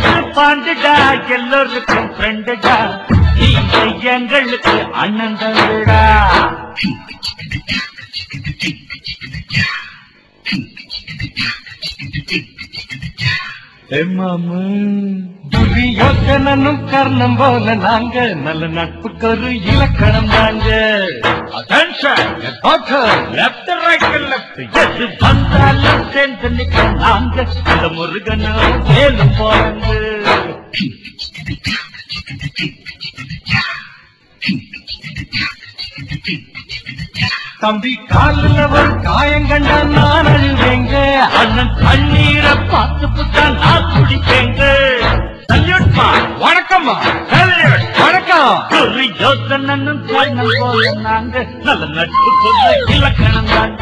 பாண்டுடா எல்லோருக்கும் ஃப்ரெண்டுடா நீங்க எங்களுக்கு அண்ணன் தம்பிடா மாமு துரியோதனனும் கர்ணம் போல நாங்க நல்ல நட்புக்கு ஒரு இலக்கணம் தாங்க லெப்ட் ரைட் லெப்ட் எது வந்தாலும் சேர்ந்து நிற்க நாங்க இந்த முருகனும் மேலும் போறாங்க தம்பி காலில் ஒரு காயங்கண்டா நான் அழுவேங்க அண்ணன் கண்ணீரை பார்த்து புட்டா நான் குடிப்பேங்க வணக்கம்மா வணக்கம் துரியோதனனும் கர்ணம் போல நாங்க நல்ல நட்பு கொண்ட இலக்கணம் தாங்க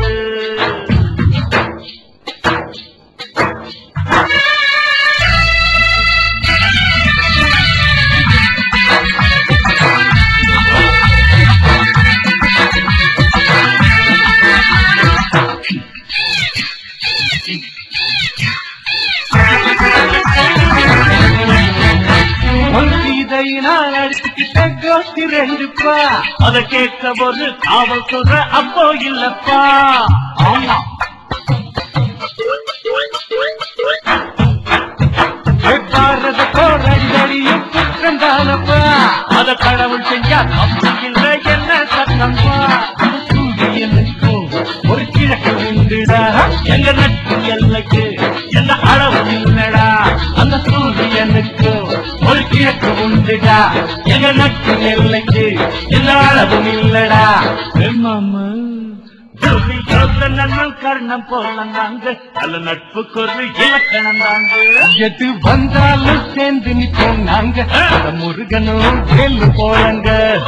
நான் அடிச்சுக்கிட்ட கோஷ்டி ரெண்டுப்பா அத கேட்க போது காவல் சொல்ற அப்போ இல்லப்பா ஆமா பாரத போராடியும் குற்றம் தானப்பா அத கடவுள் செஞ்சா தப்பு இல்லை என்ன சட்டம்பா சூரியனுக்கும் ஒரு கிழக்கு உண்டுடா எங்க நட்பு எல்லைக்கு எந்த அளவு இல்லடா அந்த சூரியனுக்கும் ஒரு கிழக்கு உண்டுடா எங்க நட்பு எல்லைக்கு எந்த அளவும் இல்லடா மாமா துரியோதனனும் கர்ணம் போல நாங்க நல்ல நட்புக்கு ஒரு இலக்கணம் தாங்க எது வந்தாலும் சேர்ந்து நிற்போம் நாங்க முருகனும் வேலு போறாங்க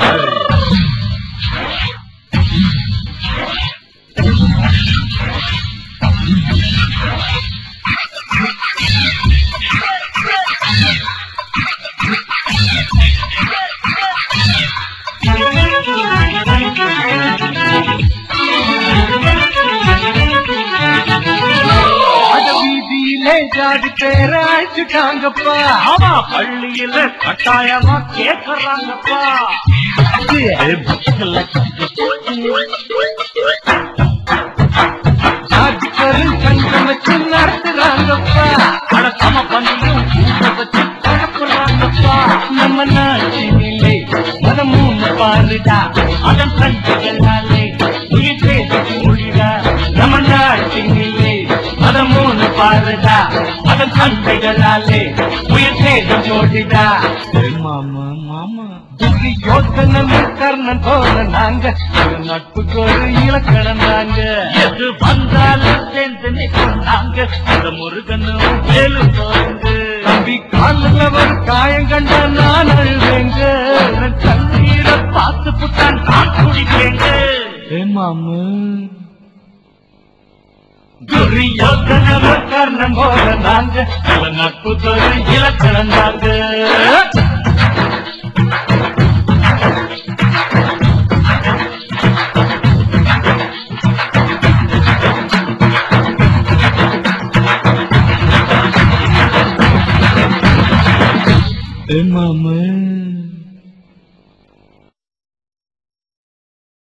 ஜாதி பேரை அழைச்சுட்டாங்கப்பா ஆமா பள்ளியில கட்டாயமா கேட்கறாங்கப்பா ஜாதிக்கரு சங்கம் வச்சு நடத்துறாங்கப்பா அட சம பண்ணியும் வச்சு பழப்புறாங்கப்பா நம்ம நாட்டினிலே மதமூணு பாருடா அதன் கண்டுகளாலே உயிர் பேசி மொழிடா நம்ம நாட்டினிலே மதமூணு பாருடா அதன் கண்டைகளாலே உயிர் சேதம் ஜோடிடா மாமா மாமா துரியோதனனும் கர்ணன் போல நாங்க நட்புக்கு ஒரு இலக்கணம் தாங்க எது வந்தாலும் சேர்ந்து நிற்கும் நாங்க அந்த முருகனும் வேலு போங்க தம்பி காலில் ஒரு காயம் கண்டா நான் அழுவேங்க கண்ணீரை பார்த்து புட்டான் நான் குடிப்பேங்க மாமா துரியோதனனும் கர்ணம் போல நாங்க நல்ல நட்புக்கு ஒரு இலக்கணம் தாங்க மாமா